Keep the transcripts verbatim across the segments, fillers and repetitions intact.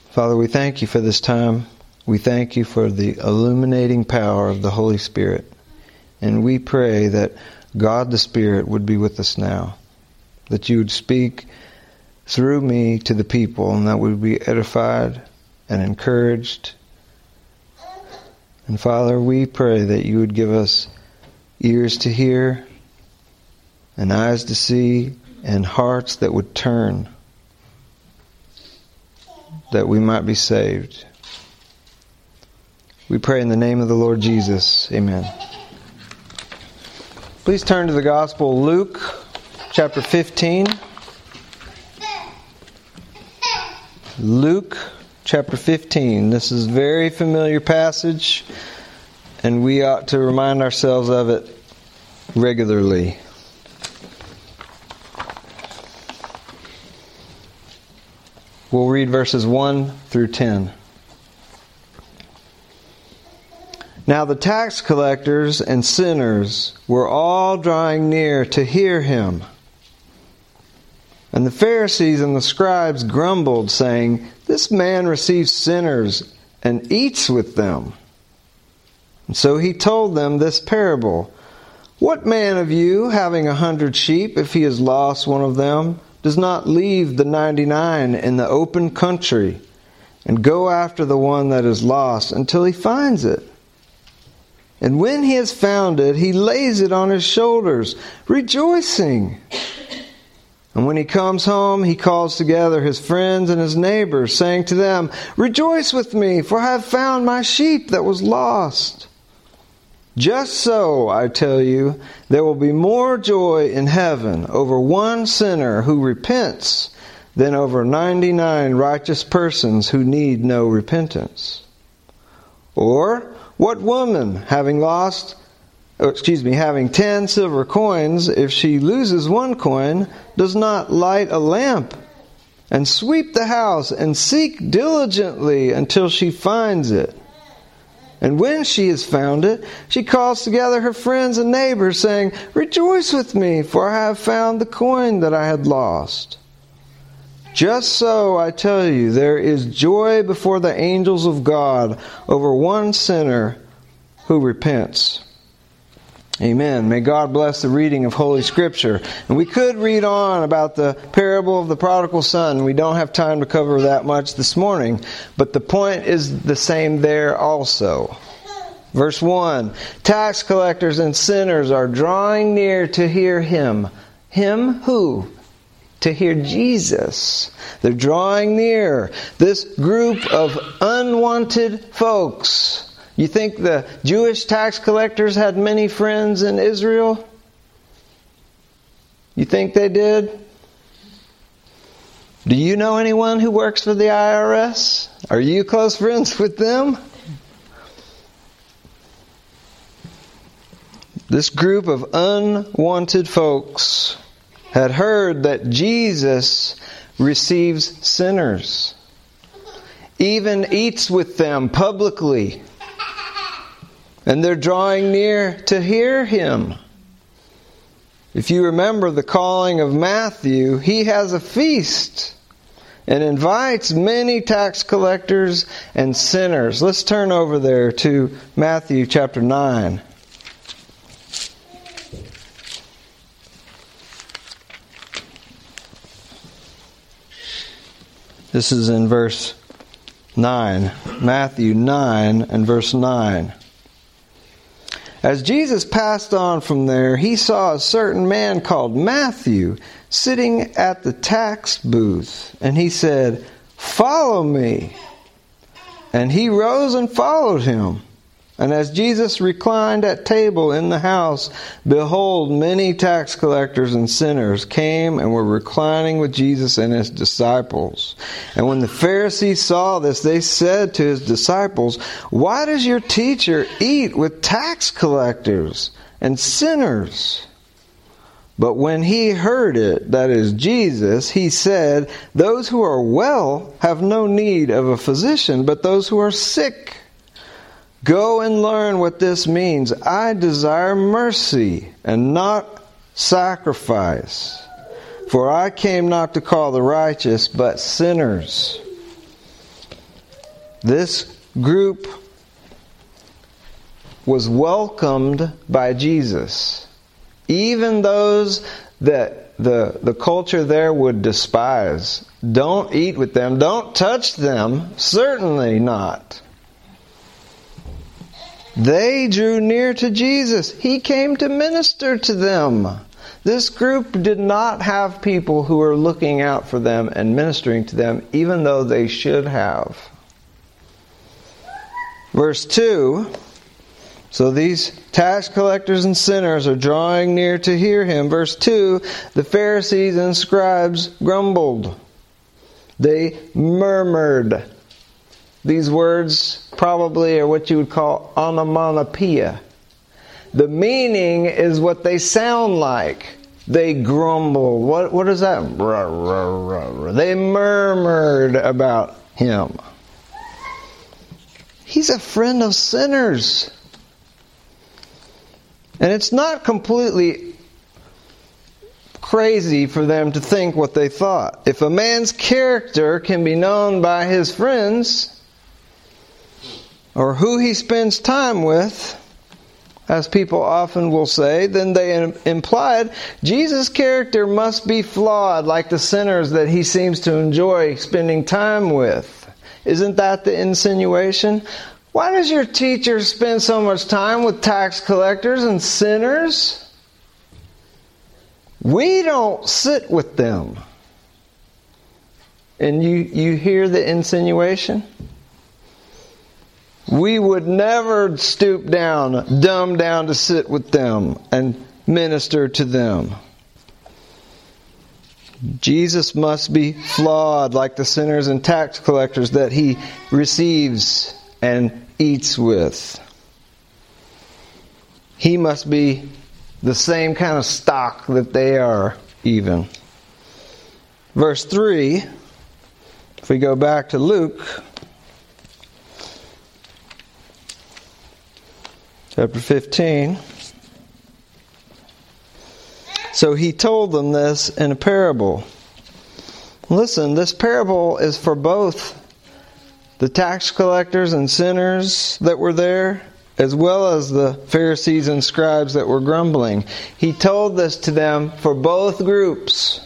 Father, we thank you for this time. We thank you for the illuminating power of the Holy Spirit. And we pray that God the Spirit would be with us now, that you would speak through me to the people, and that we would be edified and encouraged. And Father, we pray that you would give us ears to hear, and eyes to see, and hearts that would turn, that we might be saved. We pray in the name of the Lord Jesus. Amen. Please turn to the Gospel of Luke, chapter fifteen. Luke, chapter fifteen. This is a very familiar passage, and we ought to remind ourselves of it regularly. We'll read verses one through ten. Now the tax collectors and sinners were all drawing near to hear him. And the Pharisees and the scribes grumbled, saying, "This man receives sinners and eats with them." And so he told them this parable. "What man of you, having a hundred sheep, if he has lost one of them, does not leave the ninety-nine in the open country and go after the one that is lost until he finds it? And when he has found it, he lays it on his shoulders, rejoicing. And when he comes home, he calls together his friends and his neighbors, saying to them, 'Rejoice with me, for I have found my sheep that was lost.' Just so, I tell you, there will be more joy in heaven over one sinner who repents than over ninety-nine righteous persons who need no repentance. Or what woman, having lost, or excuse me, having ten silver coins, if she loses one coin, does not light a lamp and sweep the house and seek diligently until she finds it? And when she has found it, she calls together her friends and neighbors, saying, 'Rejoice with me, for I have found the coin that I had lost.' Just so, I tell you, there is joy before the angels of God over one sinner who repents." Amen. May God bless the reading of Holy Scripture. And we could read on about the parable of the prodigal son. We don't have time to cover that much this morning. But the point is the same there also. Verse one. Tax collectors and sinners are drawing near to hear him. Him who? To hear Jesus. They're drawing near. This group of unwanted folks. You think the Jewish tax collectors had many friends in Israel? You think they did? Do you know anyone who works for the I R S? Are you close friends with them? This group of unwanted folks had heard that Jesus receives sinners, even eats with them publicly. And they're drawing near to hear him. If you remember the calling of Matthew, he has a feast and invites many tax collectors and sinners. Let's turn over there to Matthew chapter nine. This is in verse nine. Matthew nine and verse nine. As Jesus passed on from there, he saw a certain man called Matthew sitting at the tax booth. And he said, "Follow me." And he rose and followed him. And as Jesus reclined at table in the house, behold, many tax collectors and sinners came and were reclining with Jesus and his disciples. And when the Pharisees saw this, they said to his disciples, "Why does your teacher eat with tax collectors and sinners?" But when he heard it, that is Jesus, he said, "Those who are well have no need of a physician, but those who are sick. Go and learn what this means. I desire mercy and not sacrifice. For I came not to call the righteous, but sinners." This group was welcomed by Jesus. Even those that the, the culture there would despise. Don't eat with them. Don't touch them. Certainly not. They drew near to Jesus. He came to minister to them. This group did not have people who were looking out for them and ministering to them, even though they should have. Verse two, so these tax collectors and sinners are drawing near to hear him. Verse two, the Pharisees and scribes grumbled. They murmured. These words probably are what you would call onomatopoeia. The meaning is what they sound like. They grumbled. What, what is that? They murmured about him. He's a friend of sinners. And it's not completely crazy for them to think what they thought. If a man's character can be known by his friends, or who he spends time with, as people often will say, then they implied Jesus' character must be flawed like the sinners that he seems to enjoy spending time with. Isn't that the insinuation? Why does your teacher spend so much time with tax collectors and sinners? We don't sit with them. And you, you hear the insinuation? We would never stoop down, dumb down to sit with them and minister to them. Jesus must be flawed like the sinners and tax collectors that he receives and eats with. He must be the same kind of stock that they are even. Verse three, if we go back to Luke chapter fifteen. So he told them this in a parable. Listen, this parable is for both the tax collectors and sinners that were there, as well as the Pharisees and scribes that were grumbling. He told this to them for both groups.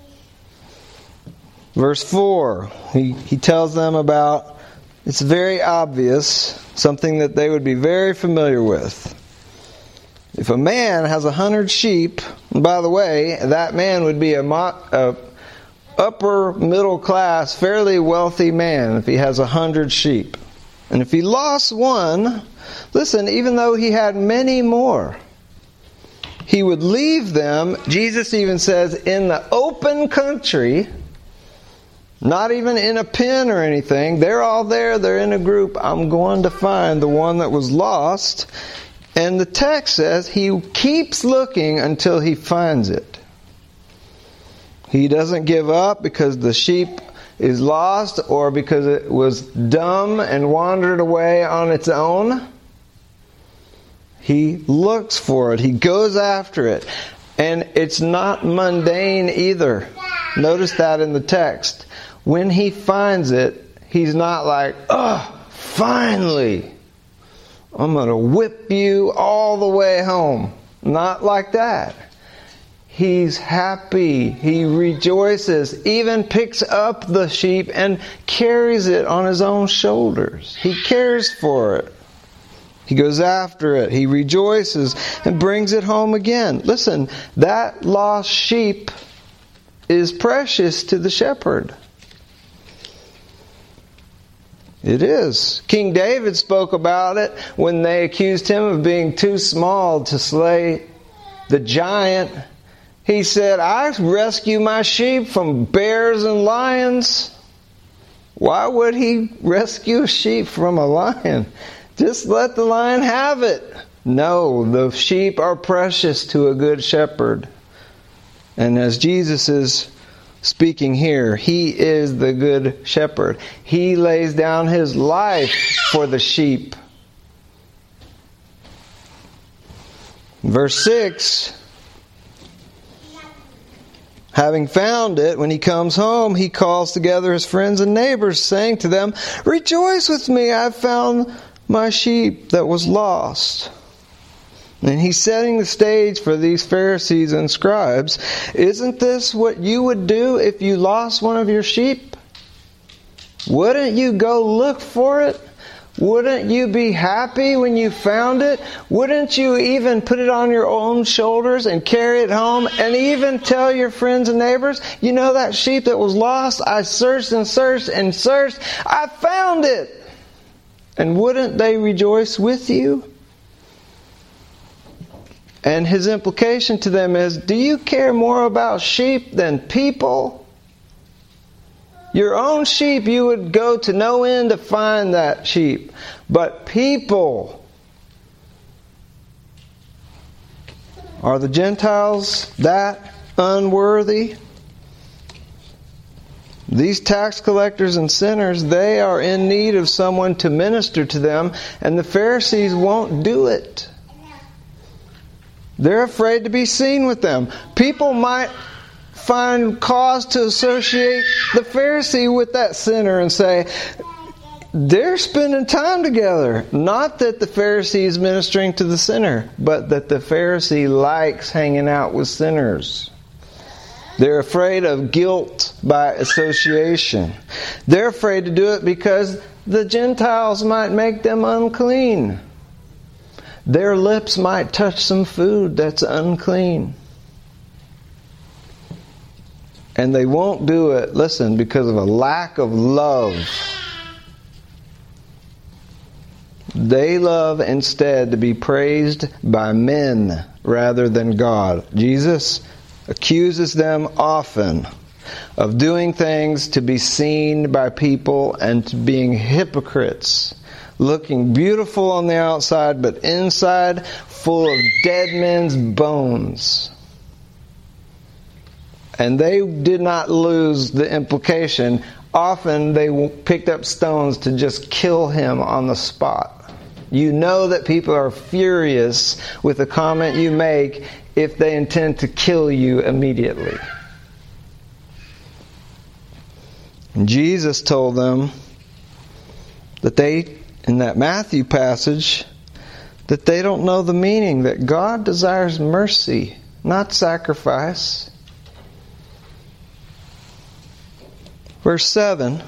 Verse four, he, he tells them about, it's very obvious, something that they would be very familiar with. If a man has a hundred sheep, and by the way, that man would be a, mo- a upper middle class, fairly wealthy man if he has a hundred sheep. And if he lost one, listen, even though he had many more, he would leave them, Jesus even says, in the open country, not even in a pen or anything. They're all there, they're in a group. I'm going to find the one that was lost. And the text says he keeps looking until he finds it. He doesn't give up because the sheep is lost or because it was dumb and wandered away on its own. He looks for it. He goes after it. And it's not mundane either. Notice that in the text. When he finds it, he's not like, oh, finally, I'm going to whip you all the way home. Not like that. He's happy. He rejoices. Even picks up the sheep and carries it on his own shoulders. He cares for it. He goes after it. He rejoices and brings it home again. Listen, that lost sheep is precious to the shepherd. It is. King David spoke about it when they accused him of being too small to slay the giant. He said, I rescue my sheep from bears and lions. Why would he rescue a sheep from a lion? Just let the lion have it. No, the sheep are precious to a good shepherd. And as Jesus is speaking here, he is the good shepherd. He lays down his life for the sheep. Verse six, Having found it, when he comes home, he calls together his friends and neighbors, saying to them, "Rejoice with me, I have found my sheep that was lost." And he's setting the stage for these Pharisees and scribes. Isn't this what you would do if you lost one of your sheep? Wouldn't you go look for it? Wouldn't you be happy when you found it? Wouldn't you even put it on your own shoulders and carry it home and even tell your friends and neighbors, "You know that sheep that was lost? I searched and searched and searched. I found it." And wouldn't they rejoice with you? And his implication to them is, do you care more about sheep than people? Your own sheep, you would go to no end to find that sheep. But people, are the Gentiles that unworthy? These tax collectors and sinners, they are in need of someone to minister to them, and the Pharisees won't do it. They're afraid to be seen with them. People might find cause to associate the Pharisee with that sinner and say, they're spending time together. Not that the Pharisee is ministering to the sinner, but that the Pharisee likes hanging out with sinners. They're afraid of guilt by association. They're afraid to do it because the Gentiles might make them unclean. Their lips might touch some food that's unclean. And they won't do it, listen, because of a lack of love. They love instead to be praised by men rather than God. Jesus accuses them often of doing things to be seen by people and to being hypocrites, looking beautiful on the outside, but inside full of dead men's bones. And they did not lose the implication. Often they picked up stones to just kill him on the spot. You know that people are furious with the comment you make if they intend to kill you immediately. And Jesus told them that they, in that Matthew passage, that they don't know the meaning, that God desires mercy, not sacrifice. Verse seven,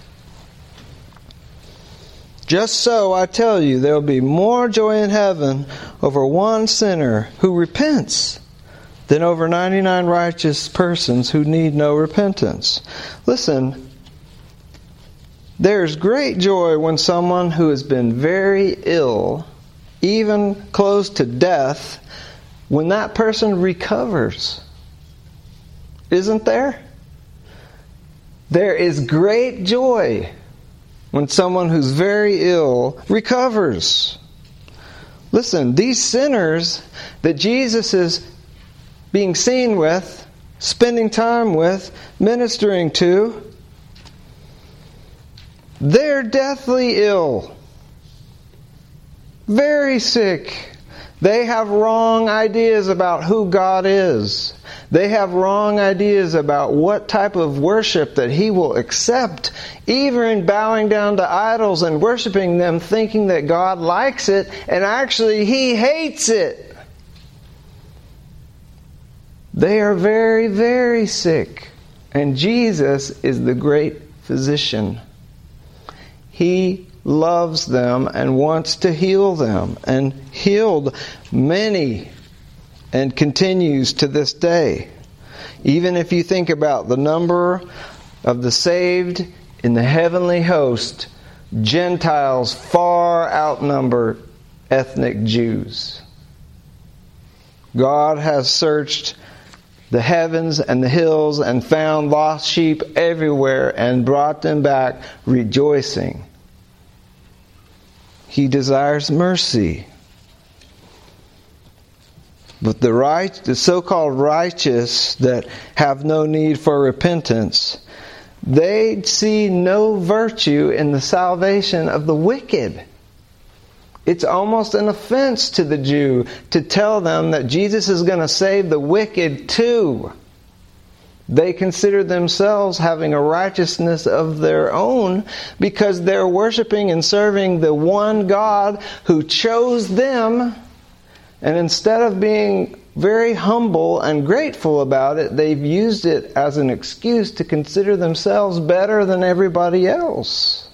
just so I tell you, there will be more joy in heaven over one sinner who repents than over ninety-nine righteous persons who need no repentance. Listen, there's great joy when someone who has been very ill, even close to death, when that person recovers. Isn't there? There is great joy when someone who's very ill recovers. Listen, these sinners that Jesus is being seen with, spending time with, ministering to, they're deathly ill. Very sick. They have wrong ideas about who God is. They have wrong ideas about what type of worship that He will accept, even bowing down to idols and worshiping them, thinking that God likes it, and actually He hates it. They are very, very sick. And Jesus is the great physician. He loves them and wants to heal them, and healed many, and continues to this day. Even if you think about the number of the saved in the heavenly host, Gentiles far outnumber ethnic Jews. God has searched the heavens and the hills and found lost sheep everywhere and brought them back rejoicing. He desires mercy. But the right, the so-called righteous that have no need for repentance, they see no virtue in the salvation of the wicked. It's almost an offense to the Jew to tell them that Jesus is going to save the wicked too. They consider themselves having a righteousness of their own because they're worshiping and serving the one God who chose them. And instead of being very humble and grateful about it, they've used it as an excuse to consider themselves better than everybody else.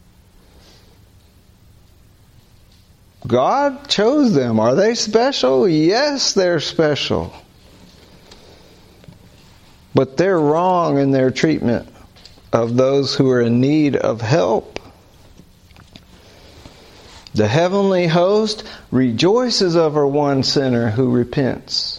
God chose them. Are they special? Yes, they're special. But they're wrong in their treatment of those who are in need of help. The heavenly host rejoices over one sinner who repents.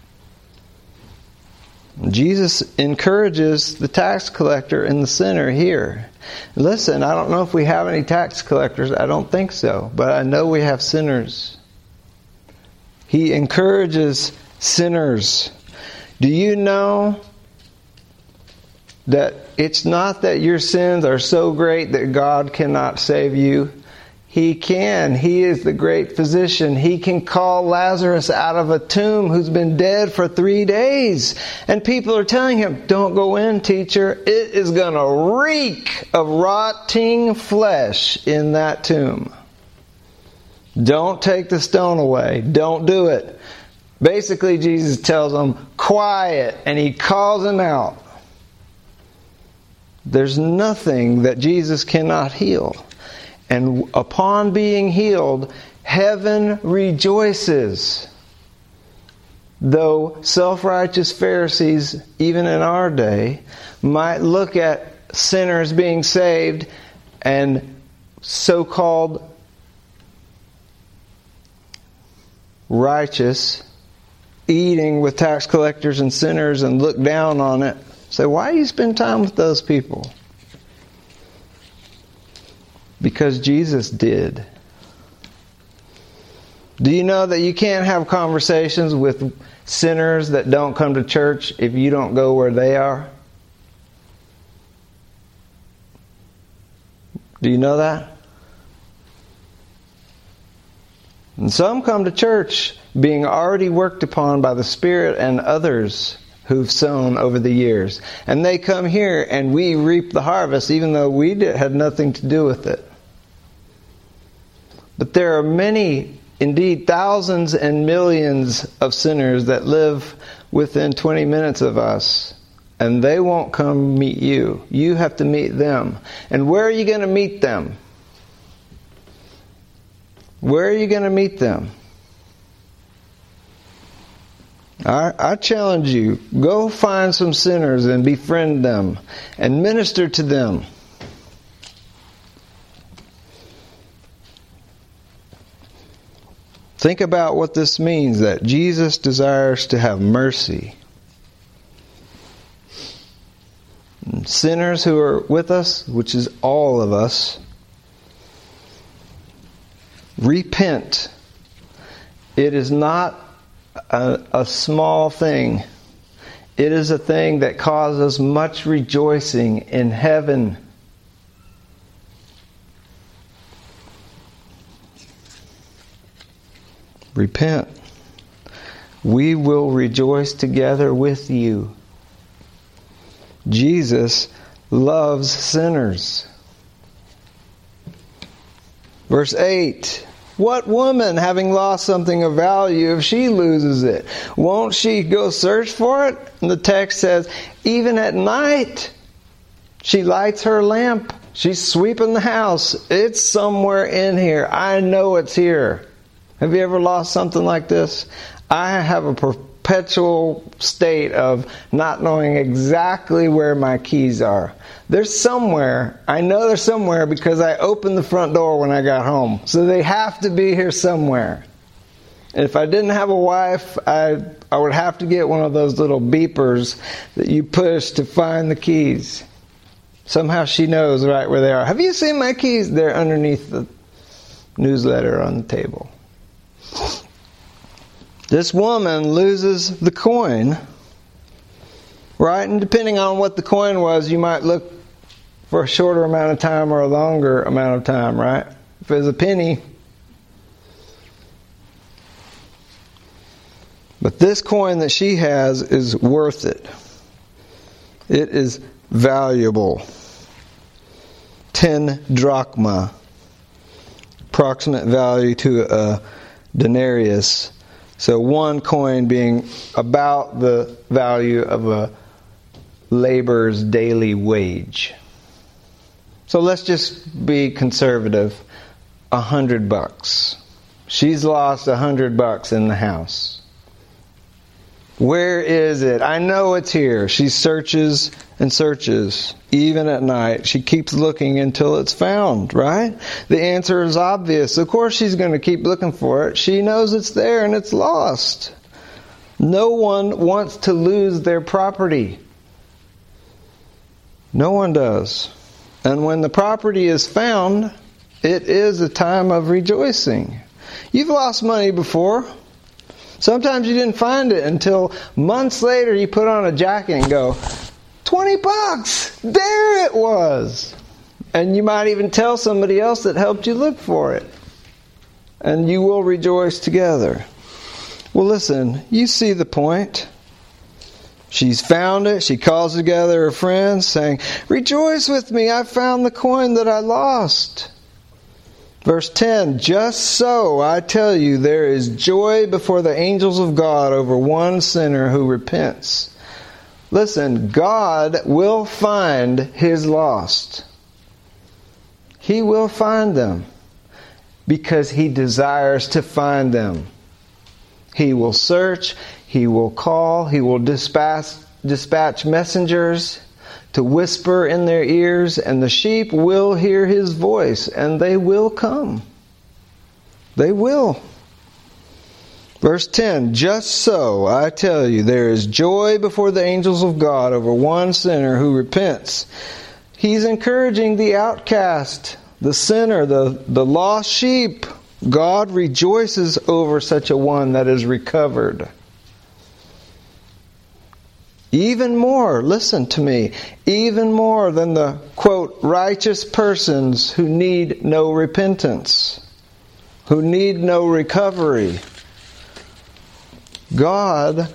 Jesus encourages the tax collector and the sinner here. Listen, I don't know if we have any tax collectors. I don't think so. But I know we have sinners. He encourages sinners. Do you know that it's not that your sins are so great that God cannot save you? He can. He is the great physician. He can call Lazarus out of a tomb who's been dead for three days. And people are telling him, don't go in, teacher. It is going to reek of rotting flesh in that tomb. Don't take the stone away. Don't do it. Basically, Jesus tells them, quiet, and he calls them out. There's nothing that Jesus cannot heal. And upon being healed, heaven rejoices. Though self-righteous Pharisees, even in our day, might look at sinners being saved and so-called righteous eating with tax collectors and sinners and look down on it. Say, why do you spend time with those people? Because Jesus did. Do you know that you can't have conversations with sinners that don't come to church if you don't go where they are? Do you know that? And some come to church being already worked upon by the Spirit and others who've sown over the years. And they come here and we reap the harvest even though we did, had nothing to do with it. But there are many, indeed thousands and millions of sinners that live within twenty minutes of us. And they won't come meet you. You have to meet them. And where are you going to meet them? Where are you going to meet them? I, I challenge you, go find some sinners and befriend them and minister to them. Think about what this means, that Jesus desires to have mercy. And sinners who are with us, which is all of us, repent. It is not a, a small thing. It is a thing that causes much rejoicing in heaven. Repent. We will rejoice together with you. Jesus loves sinners. Verse eight. What woman, having lost something of value, if she loses it, won't she go search for it? And the text says, even at night, she lights her lamp. She's sweeping the house. It's somewhere in here. I know it's here. Have you ever lost something like this? I have a perpetual state of not knowing exactly where my keys are. They're somewhere. I know they're somewhere because I opened the front door when I got home. So they have to be here somewhere. And if I didn't have a wife, I I would have to get one of those little beepers that you push to find the keys. Somehow she knows right where they are. Have you seen my keys? They're underneath the newsletter on the table. This woman loses the coin, right? And depending on what the coin was, you might look for a shorter amount of time or a longer amount of time, right? If it was a penny. But this coin that she has is worth it. It is valuable. Ten drachma, approximate value to a denarius. So one coin being about the value of a laborer's daily wage. So let's just be conservative. A hundred bucks. She's lost a hundred bucks in the house. Where is it? I know it's here. She searches and searches, even at night. She keeps looking until it's found, right? The answer is obvious. Of course she's going to keep looking for it. She knows it's there and it's lost. No one wants to lose their property. No one does. And when the property is found, it is a time of rejoicing. You've lost money before. Sometimes you didn't find it until months later you put on a jacket and go, twenty bucks! There it was! And you might even tell somebody else that helped you look for it. And you will rejoice together. Well, listen, you see the point. She's found it. She calls together her friends saying, rejoice with me, I found the coin that I lost. Verse ten, just so, I tell you, there is joy before the angels of God over one sinner who repents. Listen, God will find his lost. He will find them because he desires to find them. He will search, he will call, he will dispatch, dispatch messengers to whisper in their ears, and the sheep will hear his voice, and they will come. They will. Verse ten, just so, I tell you, there is joy before the angels of God over one sinner who repents. He's encouraging the outcast, the sinner, the, the lost sheep. God rejoices over such a one that is recovered. Even more, listen to me, even more than the, quote, righteous persons who need no repentance, who need no recovery. God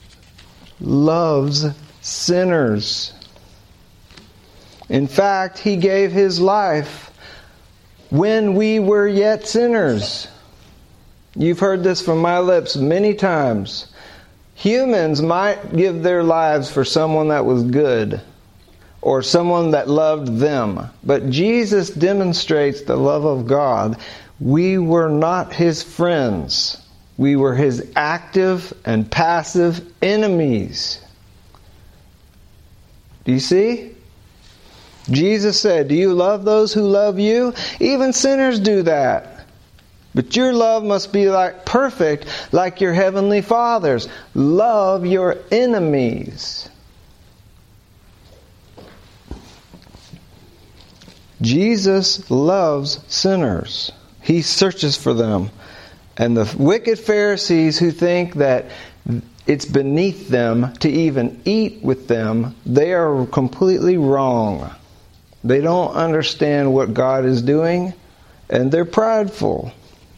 loves sinners. In fact, he gave his life when we were yet sinners. You've heard this from my lips many times. Humans might give their lives for someone that was good or someone that loved them. But Jesus demonstrates the love of God. We were not his friends. We were his active and passive enemies. Do you see? Jesus said, do you love those who love you? Even sinners do that. But your love must be like perfect, like your heavenly Father's. Love your enemies. Jesus loves sinners. He searches for them. And the wicked Pharisees who think that it's beneath them to even eat with them, they are completely wrong. They don't understand what God is doing, and they're prideful.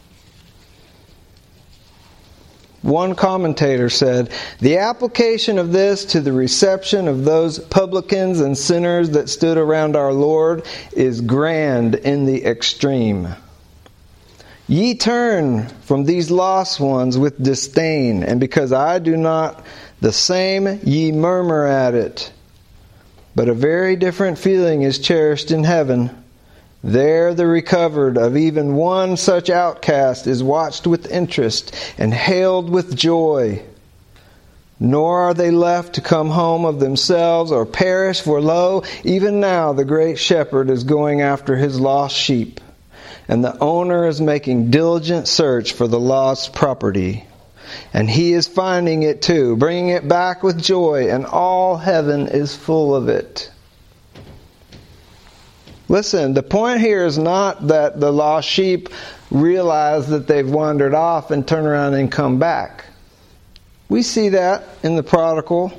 One commentator said, the application of this to the reception of those publicans and sinners that stood around our Lord is grand in the extreme. Ye turn from these lost ones with disdain, and because I do not the same, ye murmur at it. But a very different feeling is cherished in heaven. There the recovered of even one such outcast is watched with interest and hailed with joy. Nor are they left to come home of themselves or perish, for lo, even now the great shepherd is going after his lost sheep, and the owner is making diligent search for the lost property. And he is finding it too, bringing it back with joy, and all heaven is full of it. Listen, the point here is not that the lost sheep realize that they've wandered off and turn around and come back. We see that in the prodigal.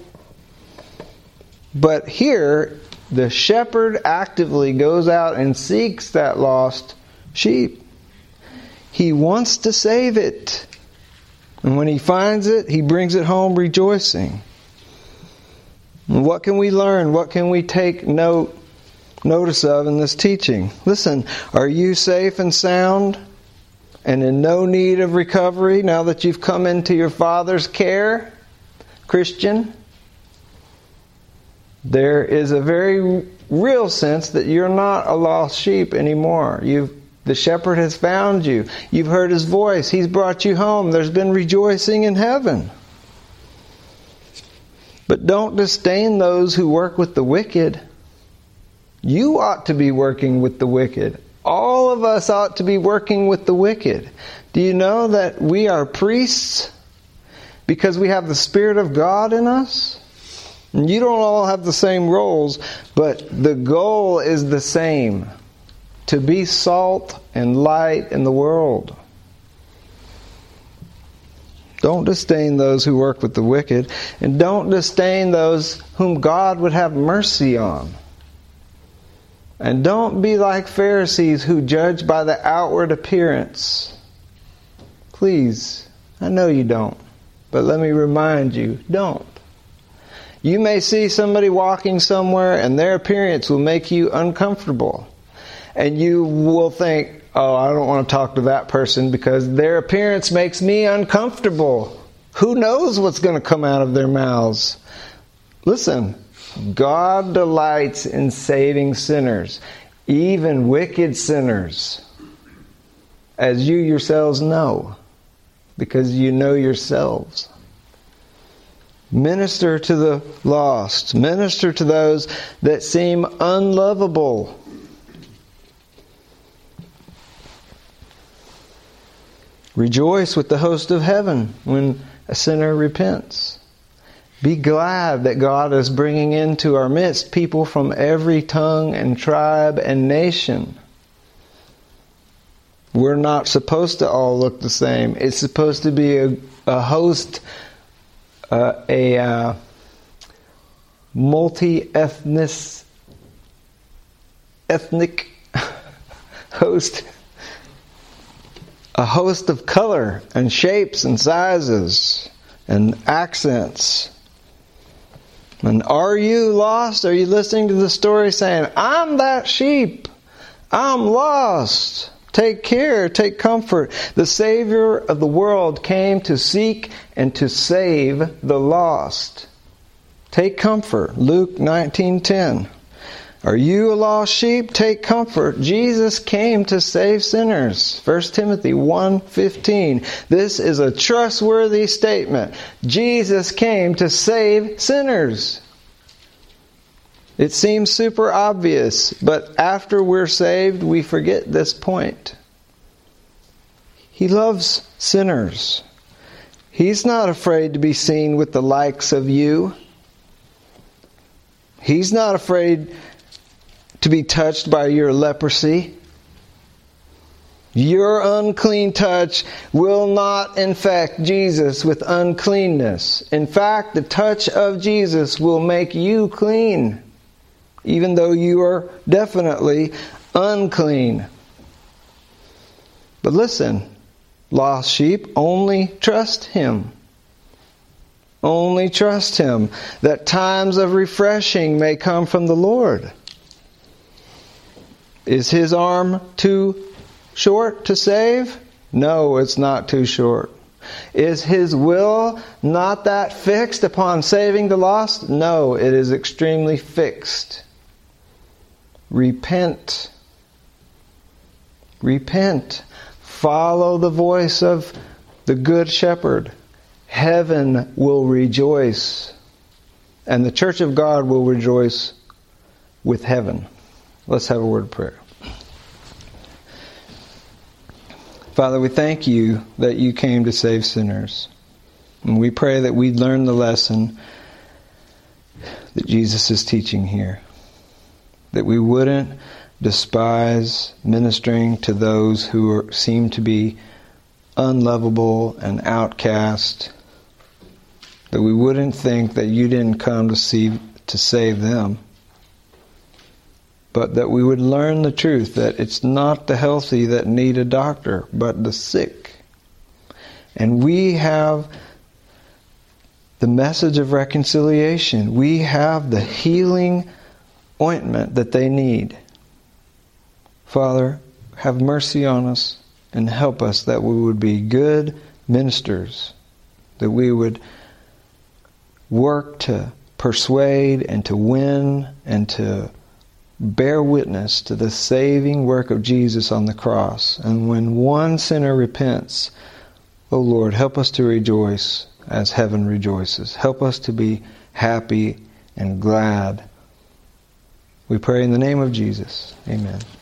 But here, the shepherd actively goes out and seeks that lost sheep. He wants to save it. And when he finds it, he brings it home rejoicing. And what can we learn? What can we take note notice of in this teaching? Listen, are you safe and sound and in no need of recovery now that you've come into your Father's care, Christian? There is a very real sense that you're not a lost sheep anymore. You've The shepherd has found you. You've heard his voice. He's brought you home. There's been rejoicing in heaven. But don't disdain those who work with the wicked. You ought to be working with the wicked. All of us ought to be working with the wicked. Do you know that we are priests because we have the Spirit of God in us? And you don't all have the same roles, but the goal is the same. To be salt and light in the world. Don't disdain those who work with the wicked, and don't disdain those whom God would have mercy on. And don't be like Pharisees who judge by the outward appearance. Please, I know you don't, but let me remind you, don't. You may see somebody walking somewhere and their appearance will make you uncomfortable. And you will think, oh, I don't want to talk to that person because their appearance makes me uncomfortable. Who knows what's going to come out of their mouths? Listen, God delights in saving sinners, even wicked sinners, as you yourselves know, because you know yourselves. Minister to the lost. Minister to those that seem unlovable. Rejoice with the host of heaven when a sinner repents. Be glad that God is bringing into our midst people from every tongue and tribe and nation. We're not supposed to all look the same. It's supposed to be a, a host, uh, a uh, multi-ethnic ethnic host. A host of color and shapes and sizes and accents. And are you lost? Are you listening to the story saying, I'm that sheep. I'm lost. Take care, take comfort. The Savior of the world came to seek and to save the lost. Take comfort. Luke nineteen ten. Are you a lost sheep? Take comfort. Jesus came to save sinners. First Timothy one fifteen. This is a trustworthy statement. Jesus came to save sinners. It seems super obvious, but after we're saved, we forget this point. He loves sinners. He's not afraid to be seen with the likes of you. He's not afraid to be touched by your leprosy. Your unclean touch will not infect Jesus with uncleanness. In fact, the touch of Jesus will make you clean, even though you are definitely unclean. But listen, lost sheep, only trust Him. Only trust Him, that times of refreshing may come from the Lord. Is His arm too short to save? No, it's not too short. Is His will not that fixed upon saving the lost? No, it is extremely fixed. Repent. Repent. Follow the voice of the Good Shepherd. Heaven will rejoice, and the church of God will rejoice with heaven. Let's have a word of prayer. Father, we thank You that You came to save sinners. And we pray that we'd learn the lesson that Jesus is teaching here. That we wouldn't despise ministering to those who are, seem to be unlovable and outcast. That we wouldn't think that You didn't come to see, to save them. But that we would learn the truth that it's not the healthy that need a doctor, but the sick. And we have the message of reconciliation. We have the healing ointment that they need. Father, have mercy on us and help us that we would be good ministers, that we would work to persuade and to win and to bear witness to the saving work of Jesus on the cross. And when one sinner repents, O Lord, help us to rejoice as heaven rejoices. Help us to be happy and glad. We pray in the name of Jesus. Amen.